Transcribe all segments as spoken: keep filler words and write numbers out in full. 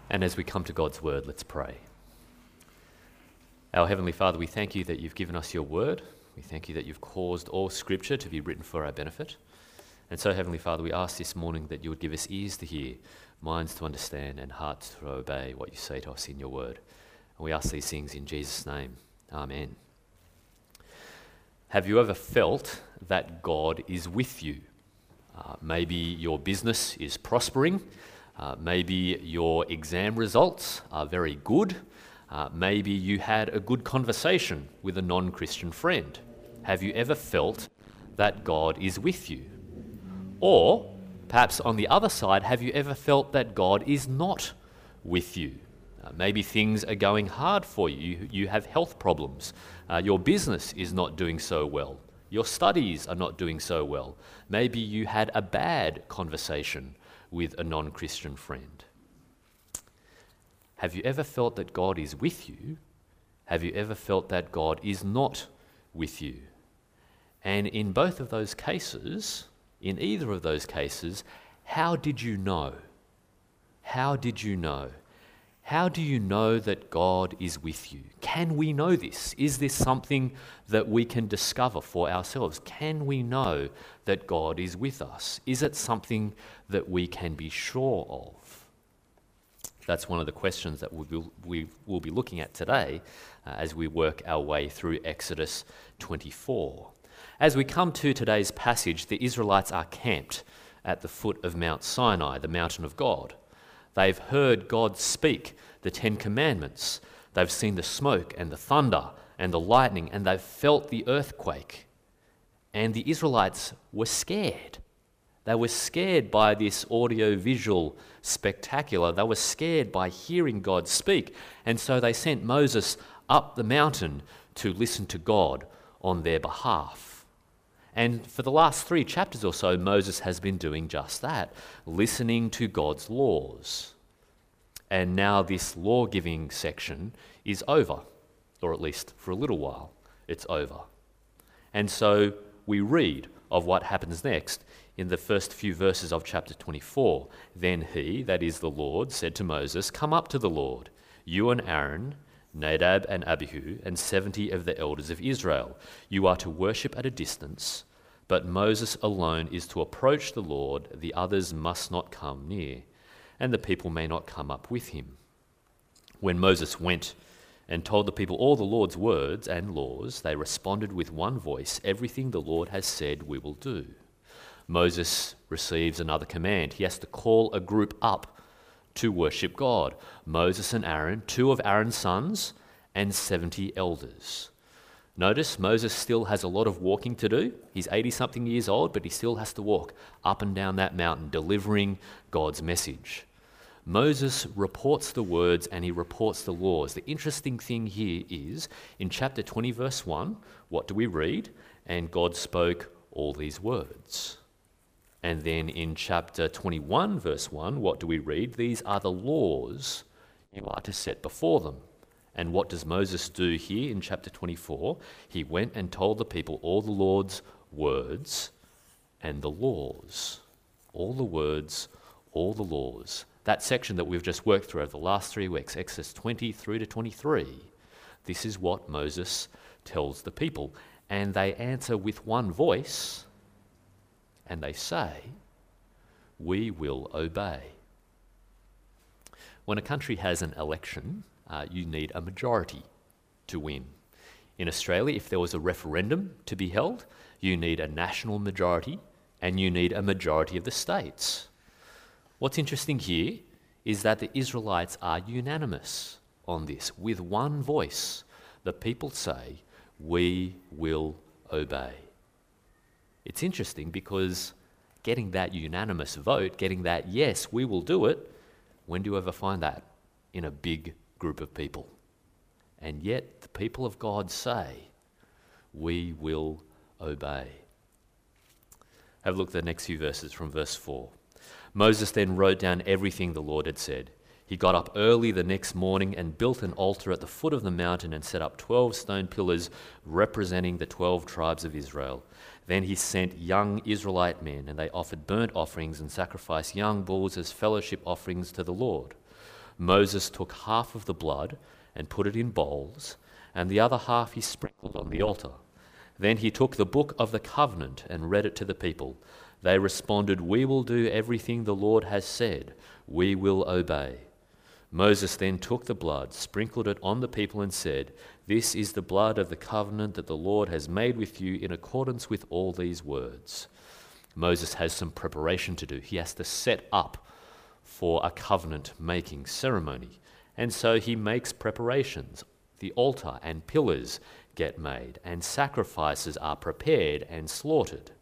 And as we come to God's word, let's pray. Our Heavenly Father, we thank you that you've given us your word. We thank you that you've caused all scripture to be written for our benefit. And so, Heavenly Father, we ask this morning that you would give us ears to hear, minds to understand, and hearts to obey what you say to us in your word. And we ask these things in Jesus' name. Amen. Have you ever felt that God is with you? Uh, maybe your business is prospering. Uh, maybe your exam results are very good. Uh, maybe you had a good conversation with a non-Christian friend. Have you ever felt that God is with you? Or, perhaps on the other side, have you ever felt that God is not with you? Uh, maybe things are going hard for you. You, you have health problems. Uh, your business is not doing so well. Your studies are not doing so well. Maybe you had a bad conversation with a non-Christian friend. Have you ever felt that God is with you? Have you ever felt that God is not with you? And in both of those cases, in either of those cases, how did you know? How did you know? How do you know that God is with you? Can we know this? Is this something that we can discover for ourselves? Can we know that God is with us? Is it something that we can be sure of? That's one of the questions that we will, we will be looking at today uh, as we work our way through Exodus twenty-four. As we come to today's passage, the Israelites are camped at the foot of Mount Sinai, the mountain of God. They've heard God speak the Ten Commandments. They've seen the smoke and the thunder and the lightning, and they've felt the earthquake. And the Israelites were scared. They were scared by this audio-visual spectacular. They were scared by hearing God speak. And so they sent Moses up the mountain to listen to God on their behalf. And for the last three chapters or so, Moses has been doing just that, listening to God's laws. And now this law-giving section is over, or at least for a little while, it's over. And so we read of what happens next in the first few verses of chapter twenty-four. Then he, that is the Lord, said to Moses, "Come up to the Lord, you and Aaron, Nadab and Abihu, and seventy of the elders of Israel. You are to worship at a distance, but Moses alone is to approach the Lord. The others must not come near, and the people may not come up with him." When Moses went and told the people all the Lord's words and laws, they responded with one voice, "Everything the Lord has said we will do." Moses receives another command. He has to call a group up to worship God. Moses and Aaron, two of Aaron's sons, and seventy elders. Notice Moses still has a lot of walking to do. He's eighty-something years old, but he still has to walk up and down that mountain, delivering God's message. Moses reports the words and he reports the laws. The interesting thing here is, in chapter twenty, verse one, what do we read? And God spoke all these words. And then in chapter twenty-one, verse one, what do we read? These are the laws you are to set before them. And what does Moses do here in chapter twenty-four? He went and told the people all the Lord's words and the laws. All the words, all the laws. That section that we've just worked through over the last three weeks, Exodus twenty through to twenty-three, this is what Moses tells the people. And they answer with one voice, and they say, "We will obey." When a country has an election, uh, you need a majority to win. In Australia, if there was a referendum to be held, you need a national majority and you need a majority of the states. What's interesting here is that the Israelites are unanimous on this. With one voice, the people say, "We will obey." It's interesting because getting that unanimous vote, getting that yes, we will do it, when do you ever find that? In a big group of people. And yet the people of God say, "We will obey." Have a look at the next few verses from verse four. Moses then wrote down everything the Lord had said. He got up early the next morning and built an altar at the foot of the mountain and set up twelve stone pillars representing the twelve tribes of Israel. Then he sent young Israelite men, and they offered burnt offerings and sacrificed young bulls as fellowship offerings to the Lord. Moses took half of the blood and put it in bowls, and the other half he sprinkled on the altar. Then he took the book of the covenant and read it to the people. They responded, "We will do everything the Lord has said. We will obey." Moses then took the blood, sprinkled it on the people, and said, "This is the blood of the covenant that the Lord has made with you in accordance with all these words." Moses has some preparation to do. He has to set up for a covenant-making ceremony. And so he makes preparations. The altar and pillars get made, and sacrifices are prepared and slaughtered.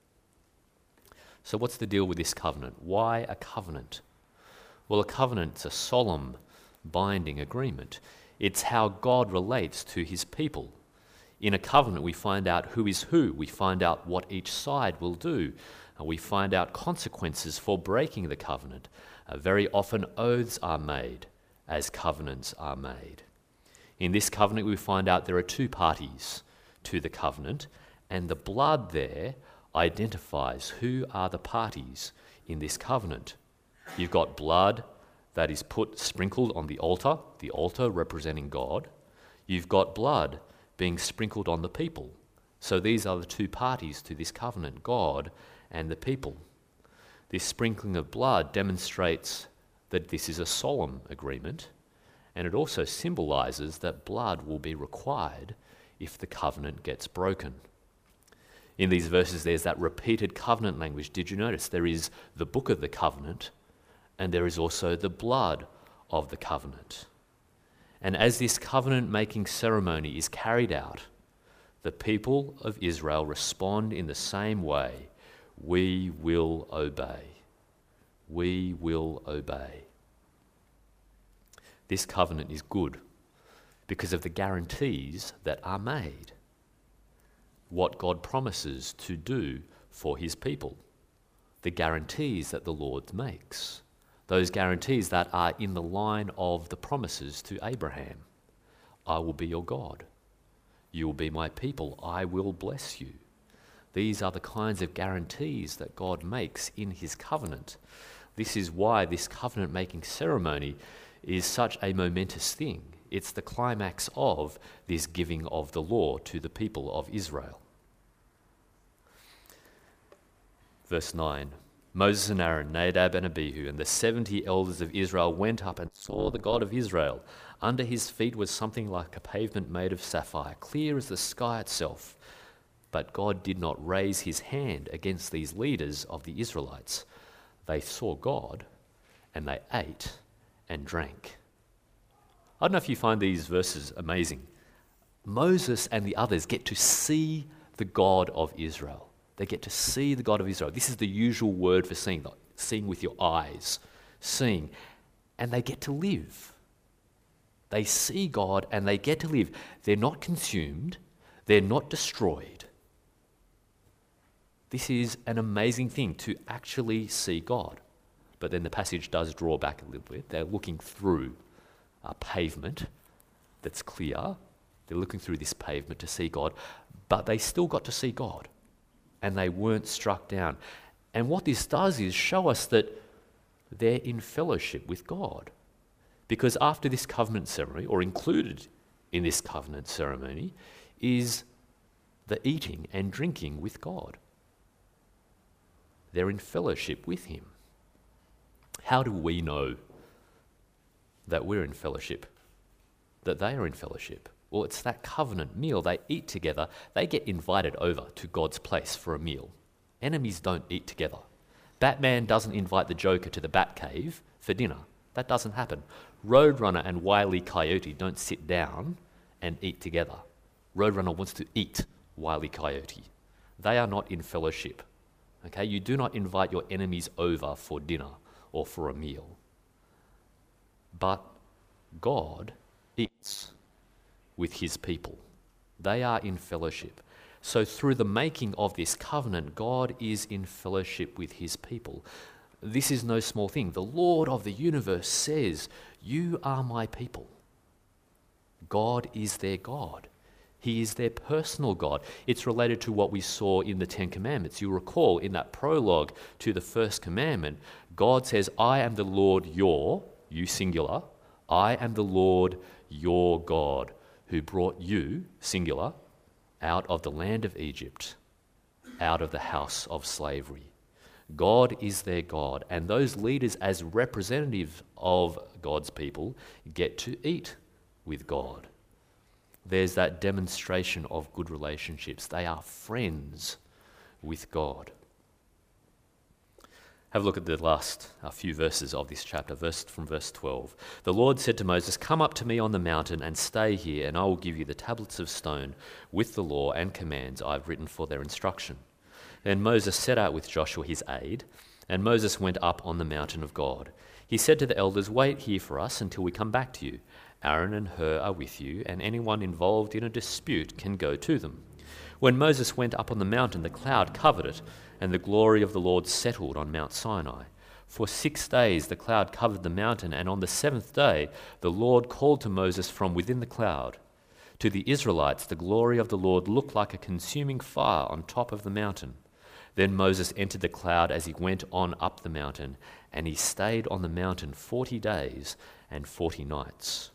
So what's the deal with this covenant? Why a covenant? Well, a covenant's a solemn, binding agreement. It's how God relates to his people. In a covenant, we find out who is who. We find out what each side will do. And we find out consequences for breaking the covenant. Uh, very often, oaths are made as covenants are made. In this covenant, we find out there are two parties to the covenant, and the blood there identifies who are the parties in this covenant. You've got blood that is put, sprinkled on the altar, the altar representing God. You've got blood being sprinkled on the people. So these are the two parties to this covenant, God and the people. This sprinkling of blood demonstrates that this is a solemn agreement, and it also symbolizes that blood will be required if the covenant gets broken. In these verses, there's that repeated covenant language. Did you notice? There is the book of the covenant, and there is also the blood of the covenant. And as this covenant-making ceremony is carried out, the people of Israel respond in the same way: we will obey. We will obey. This covenant is good because of the guarantees that are made. What God promises to do for his people. The guarantees that the Lord makes. Those guarantees that are in the line of the promises to Abraham. I will be your God. You will be my people. I will bless you. These are the kinds of guarantees that God makes in his covenant. This is why this covenant-making ceremony is such a momentous thing. It's the climax of this giving of the law to the people of Israel. Verse nine. Moses and Aaron, Nadab and Abihu, and the seventy elders of Israel went up and saw the God of Israel. Under his feet was something like a pavement made of sapphire, clear as the sky itself. But God did not raise his hand against these leaders of the Israelites. They saw God, and they ate and drank. I don't know if you find these verses amazing. Moses and the others get to see the God of Israel. They get to see the God of Israel. This is the usual word for seeing, seeing with your eyes, seeing. And they get to live. They see God and they get to live. They're not consumed. They're not destroyed. This is an amazing thing, to actually see God. But then the passage does draw back a little bit. They're looking through a pavement that's clear. They're looking through this pavement to see God. But they still got to see God. And they weren't struck down. And what this does is show us that they're in fellowship with God. Because after this covenant ceremony, or included in this covenant ceremony, is the eating and drinking with God. They're in fellowship with him. How do we know that we're in fellowship? That they are in fellowship? Well, it's that covenant meal. They eat together. They get invited over to God's place for a meal. Enemies don't eat together. Batman doesn't invite the Joker to the Batcave for dinner. That doesn't happen. Roadrunner and Wile E. Coyote don't sit down and eat together. Roadrunner wants to eat Wile E. Coyote. They are not in fellowship. Okay, you do not invite your enemies over for dinner or for a meal. But God eats with his people. They are in fellowship. So through the making of this covenant, God is in fellowship with his people. This is no small thing. The Lord of the universe says, "You are my people." God is their God. He is their personal God. It's related to what we saw in the Ten Commandments. You recall in that prologue to the first commandment, God says, "I am the Lord your," you singular, I am the Lord your God, who brought you, singular, out of the land of Egypt, out of the house of slavery. God is their God, and those leaders, as representatives of God's people, get to eat with God. There's that demonstration of good relationships. They are friends with God. Have a look at the last uh, few verses of this chapter, verse from verse twelve. The Lord said to Moses, "Come up to me on the mountain and stay here, and I will give you the tablets of stone with the law and commands I have written for their instruction." Then Moses set out with Joshua his aide, and Moses went up on the mountain of God. He said to the elders, "Wait here for us until we come back to you. Aaron and Hur are with you, and anyone involved in a dispute can go to them." When Moses went up on the mountain, the cloud covered it, and the glory of the Lord settled on Mount Sinai. For six days the cloud covered the mountain, and on the seventh day the Lord called to Moses from within the cloud. To the Israelites the glory of the Lord looked like a consuming fire on top of the mountain. Then Moses entered the cloud as he went on up the mountain, and he stayed on the mountain forty days and forty nights.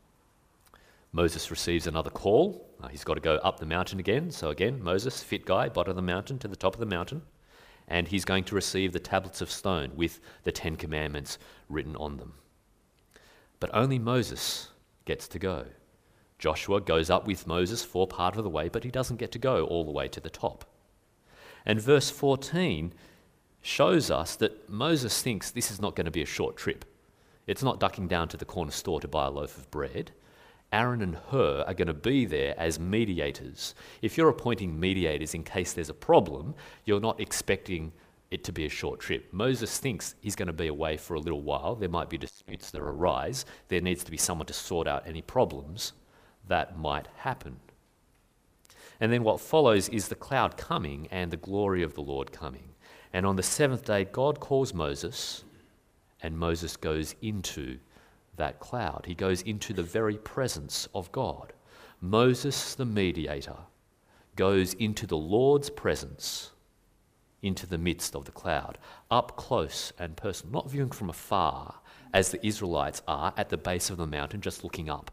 Moses receives another call. Uh, he's got to go up the mountain again. So again, Moses, fit guy, bottom of the mountain to the top of the mountain. And he's going to receive the tablets of stone with the Ten Commandments written on them. But only Moses gets to go. Joshua goes up with Moses for part of the way, but he doesn't get to go all the way to the top. And verse fourteen shows us that Moses thinks this is not going to be a short trip. It's not ducking down to the corner store to buy a loaf of bread. Aaron and Hur are going to be there as mediators. If you're appointing mediators in case there's a problem, you're not expecting it to be a short trip. Moses thinks he's going to be away for a little while. There might be disputes that arise. There needs to be someone to sort out any problems that might happen. And then what follows is the cloud coming and the glory of the Lord coming. And on the seventh day, God calls Moses, and Moses goes into that cloud. He goes into the very presence of God. Moses, the mediator, goes into the Lord's presence, into the midst of the cloud, up close and personal, not viewing from afar, as the Israelites are at the base of the mountain, just looking up.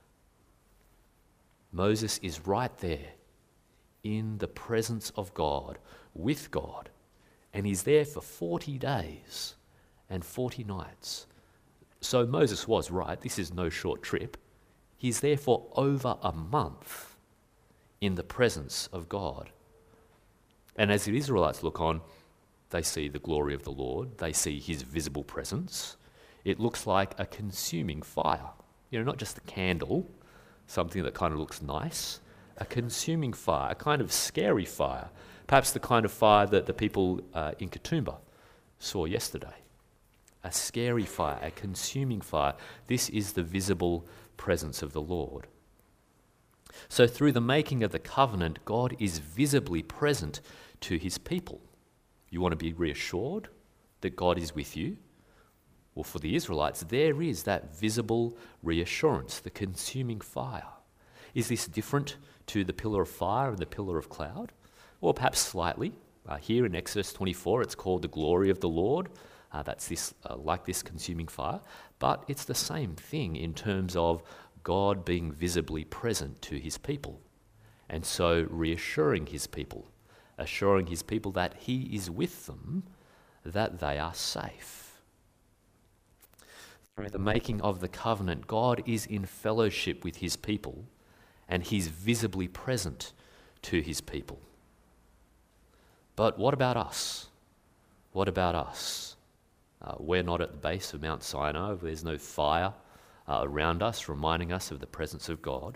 Moses is right there in the presence of God, with God, and he's there for forty days and forty nights. So Moses was right, this is no short trip. He's there for over a month in the presence of God. And as the Israelites look on, they see the glory of the Lord, they see his visible presence. It looks like a consuming fire. You know, not just a candle, something that kind of looks nice, a consuming fire, a kind of scary fire, perhaps the kind of fire that the people uh, in Katoomba saw yesterday. A scary fire, a consuming fire. This is the visible presence of the Lord. So through the making of the covenant, God is visibly present to his people. You want to be reassured that God is with you? Well, for the Israelites, there is that visible reassurance, the consuming fire. Is this different to the pillar of fire and the pillar of cloud? Well, perhaps slightly. Uh, here in Exodus twenty-four, it's called the glory of the Lord. Uh, that's this, uh, like this consuming fire. But it's the same thing in terms of God being visibly present to his people. And so reassuring his people, assuring his people that he is with them, that they are safe. Through the making of the covenant, God is in fellowship with his people, and he's visibly present to his people. But what about us? What about us? Uh, we're not at the base of Mount Sinai. There's no fire uh, around us reminding us of the presence of God.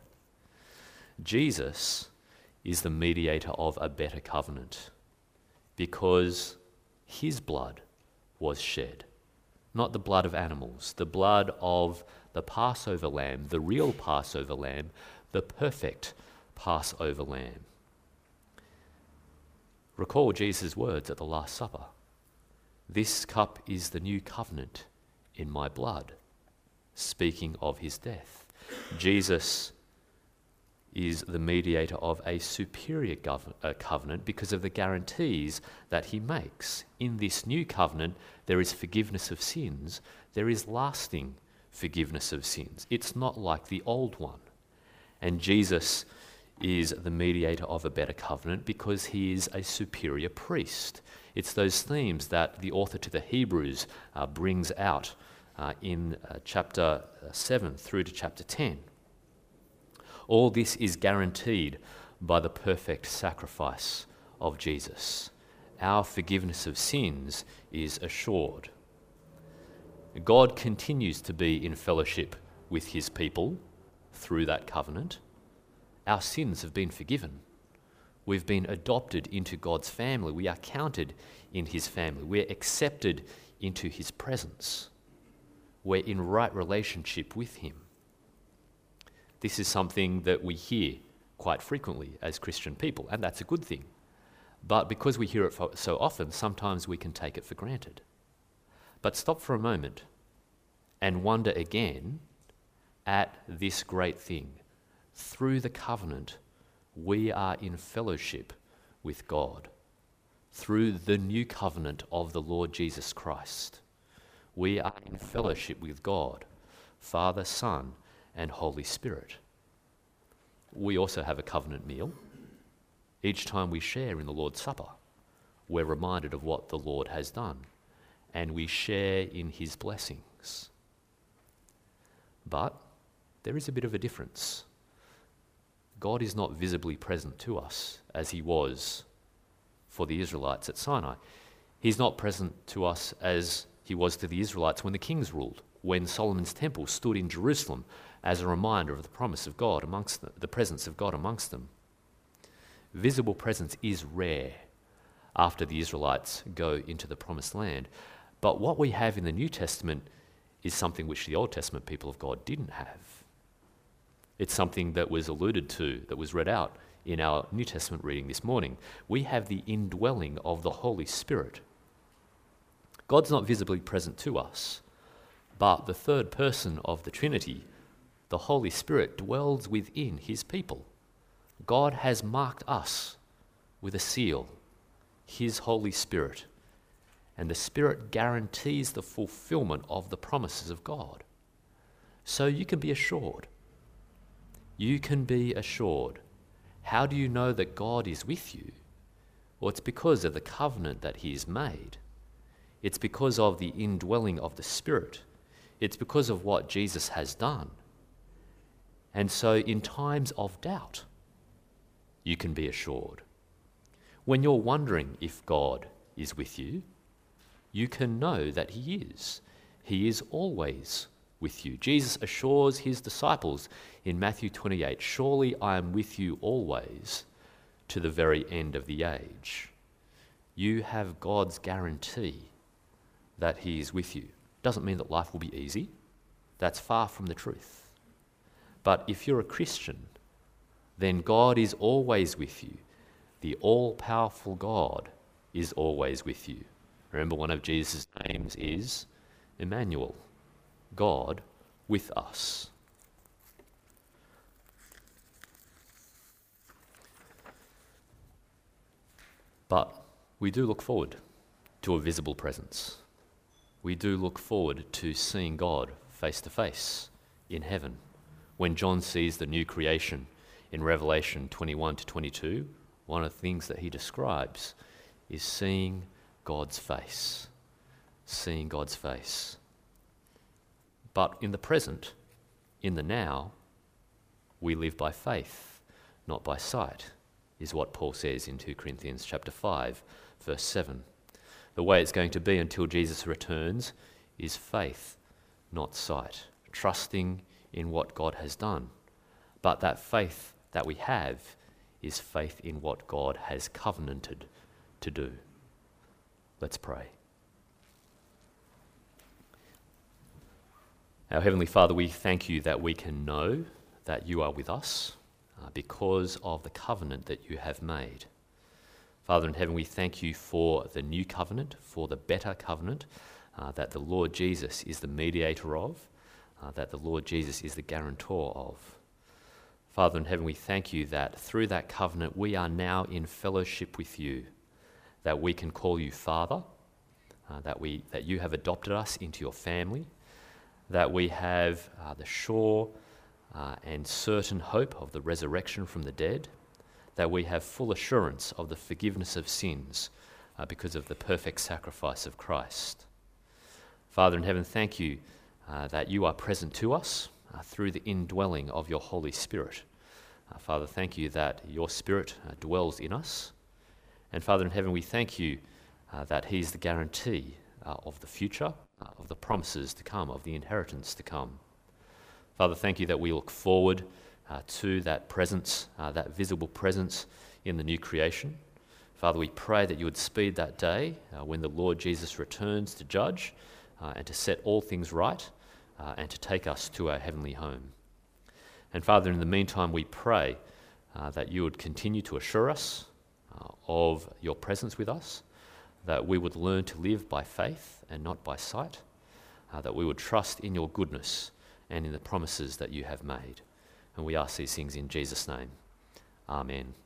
Jesus is the mediator of a better covenant because his blood was shed. Not the blood of animals, the blood of the Passover lamb, the real Passover lamb, the perfect Passover lamb. Recall Jesus' words at the Last Supper. This cup is the new covenant in my blood, speaking of his death. Jesus is the mediator of a superior gov- uh, covenant because of the guarantees that he makes. In this new covenant, there is forgiveness of sins, there is lasting forgiveness of sins. It's not like the old one. And Jesus is the mediator of a better covenant because he is a superior priest. It's those themes that the author to the Hebrews uh, brings out uh, in uh, chapter seven through to chapter ten. All this is guaranteed by the perfect sacrifice of Jesus. Our forgiveness of sins is assured. God continues to be in fellowship with his people through that covenant. Our sins have been forgiven. We've been adopted into God's family. We are counted in his family. We're accepted into his presence. We're in right relationship with him. This is something that we hear quite frequently as Christian people, and that's a good thing. But because we hear it so often, sometimes we can take it for granted. But stop for a moment and wonder again at this great thing. Through the covenant, we are in fellowship with God. Through the new covenant of the Lord Jesus Christ, we are in fellowship with God, Father, Son, and Holy Spirit. We also have a covenant meal. Each time we share in the Lord's Supper, we're reminded of what the Lord has done, and we share in his blessings. But there is a bit of a difference. God is not visibly present to us as he was for the Israelites at Sinai. He's not present to us as he was to the Israelites when the kings ruled, when Solomon's temple stood in Jerusalem as a reminder of the promise of God amongst them, the presence of God amongst them. Visible presence is rare after the Israelites go into the promised land. But what we have in the New Testament is something which the Old Testament people of God didn't have. It's something that was alluded to, that was read out in our New Testament reading this morning. We have the indwelling of the Holy Spirit. God's not visibly present to us, but the third person of the Trinity, the Holy Spirit, dwells within his people. God has marked us with a seal, his Holy Spirit, and the Spirit guarantees the fulfillment of the promises of God. So you can be assured. You can be assured. How do you know that God is with you? Well, it's because of the covenant that he has made. It's because of the indwelling of the Spirit. It's because of what Jesus has done. And so in times of doubt, you can be assured. When you're wondering if God is with you, you can know that he is. He is always with you. Jesus assures his disciples in Matthew twenty-eight, "Surely I am with you always to the very end of the age." You have God's guarantee that he is with you. Doesn't mean that life will be easy. That's far from the truth. But if you're a Christian, then God is always with you. The all-powerful God is always with you. Remember, one of Jesus' names is Emmanuel, God with us. But we do look forward to a visible presence. We do look forward to seeing God face to face in heaven. When John sees the new creation in Revelation twenty-one to twenty-two, one of the things that he describes is seeing God's face. Seeing God's face. But in the present, in the now, we live by faith, not by sight, is what Paul says in Second Corinthians chapter five, verse seven. The way it's going to be until Jesus returns is faith, not sight, trusting in what God has done. But that faith that we have is faith in what God has covenanted to do. Let's pray. Our Heavenly Father, we thank you that we can know that you are with us uh, because of the covenant that you have made. Father in heaven, we thank you for the new covenant, for the better covenant uh, that the Lord Jesus is the mediator of, uh, that the Lord Jesus is the guarantor of. Father in heaven, we thank you that through that covenant we are now in fellowship with you, that we can call you Father, uh, that we that you have adopted us into your family, that we have uh, the sure uh, and certain hope of the resurrection from the dead, that we have full assurance of the forgiveness of sins uh, because of the perfect sacrifice of Christ. Father in heaven, thank you uh, that you are present to us uh, through the indwelling of your Holy Spirit. Uh, Father, thank you that your Spirit uh, dwells in us. And Father in heaven, we thank you uh, that he is the guarantee uh, of the future, uh, of the promises to come, of the inheritance to come. Father, thank you that we look forward uh, to that presence, uh, that visible presence in the new creation. Father, we pray that you would speed that day uh, when the Lord Jesus returns to judge uh, and to set all things right uh, and to take us to our heavenly home. And Father, in the meantime, we pray uh, that you would continue to assure us uh, of your presence with us, that we would learn to live by faith and not by sight, uh, that we would trust in your goodness and in the promises that you have made. And we ask these things in Jesus' name. Amen.